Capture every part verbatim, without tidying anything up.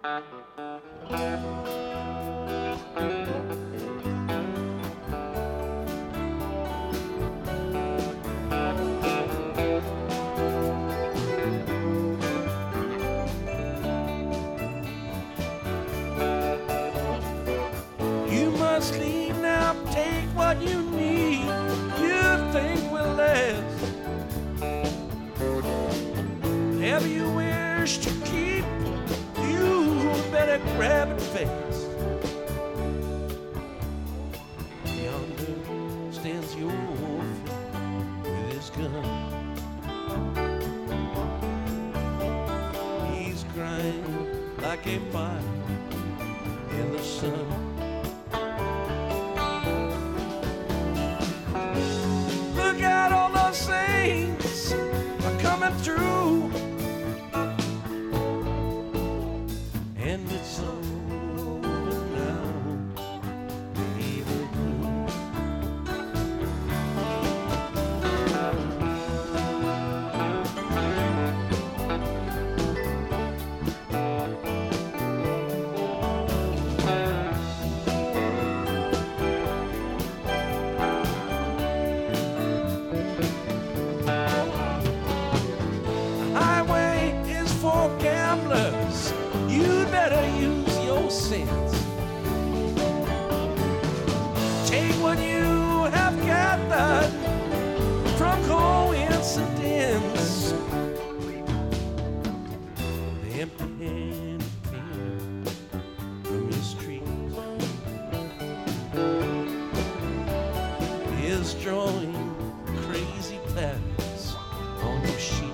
You must leave now, take what you need, you think will last. Whatever you wish to keep, you better grab it fast. Yonder stands your friend with his gun. He's crying like a fire in the sun. Look out, all those saints are coming through, and it's over now, baby blue. For gamblers, you'd better use your sense. Take what you have gathered from coincidence. The empty hand came from your streets is drawing crazy patterns on your sheets.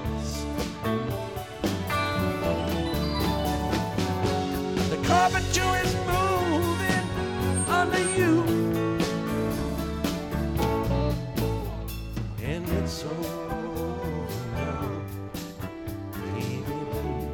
Carpet is moving under you, and it's over now, baby blue.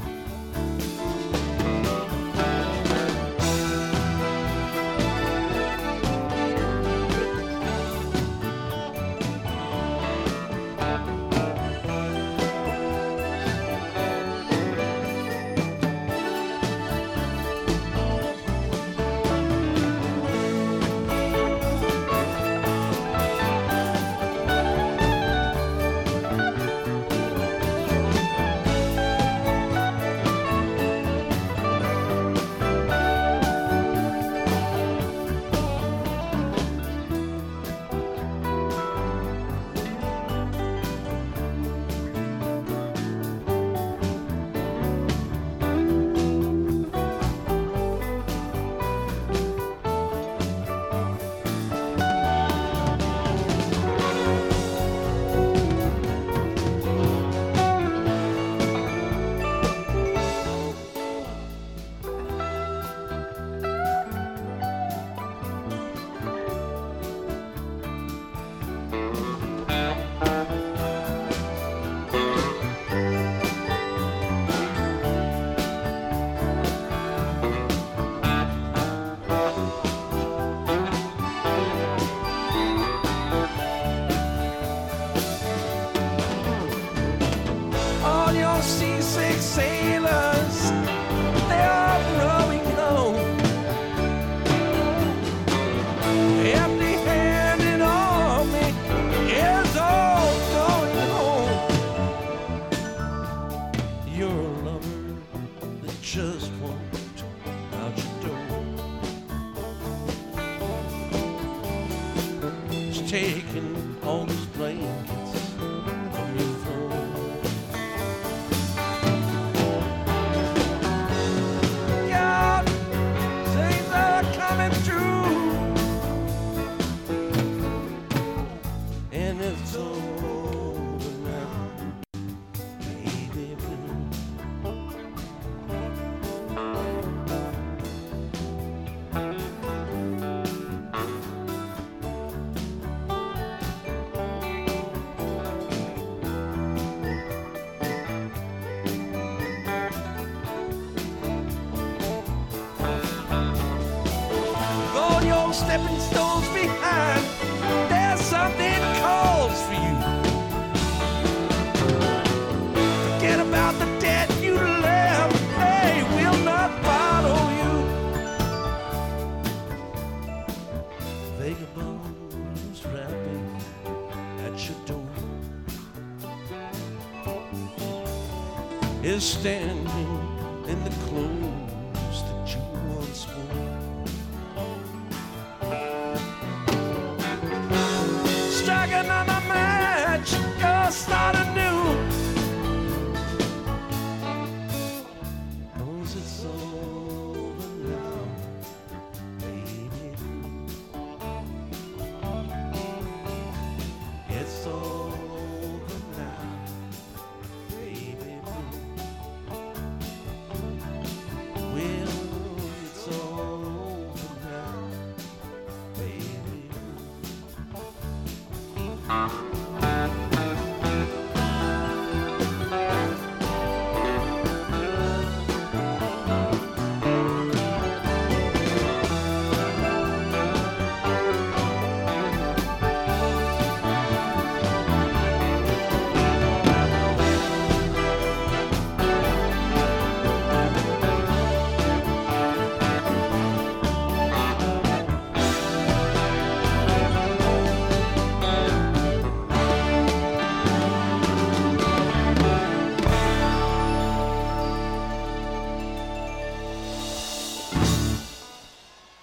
Seasick sailors, they are rowing home, empty-handed army is all going home. You're a lover that just won't out your door. It's taking all these blankets from your floor. Stepping stones behind, there's something calls for you. Forget about the debt you left, they will not standing in the closed